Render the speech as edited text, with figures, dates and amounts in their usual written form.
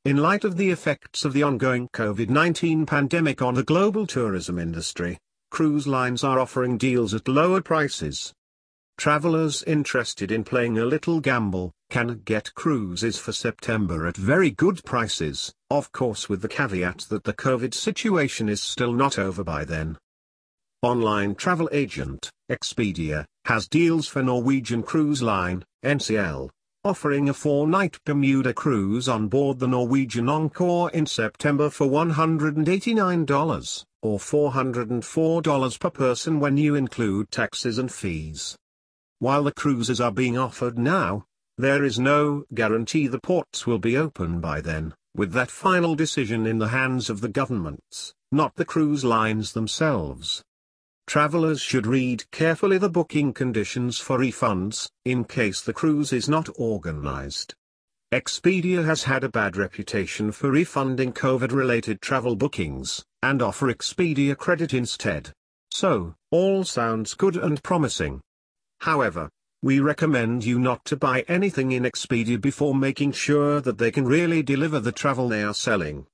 In light of the effects of the ongoing COVID-19 pandemic on the global tourism industry, cruise lines are offering deals at lower prices. Travelers interested in playing a little gamble can get cruises for September at very good prices, of course with the caveat that the COVID situation is still not over by then. Online travel agent, Expedia, has deals for Norwegian Cruise Line, NCL, offering a 4-night Bermuda cruise on board the Norwegian Encore in September for $189, or $404 per person when you include taxes and fees. While the cruises are being offered now, there is no guarantee the ports will be open by then, with that final decision in the hands of the governments, not the cruise lines themselves. Travelers should read carefully the booking conditions for refunds, in case the cruise is not organized. Expedia has had a bad reputation for refunding COVID-related travel bookings, and offer Expedia credit instead. So, all sounds good and promising. However, we recommend you not to buy anything in Expedia before making sure that they can really deliver the travel they are selling.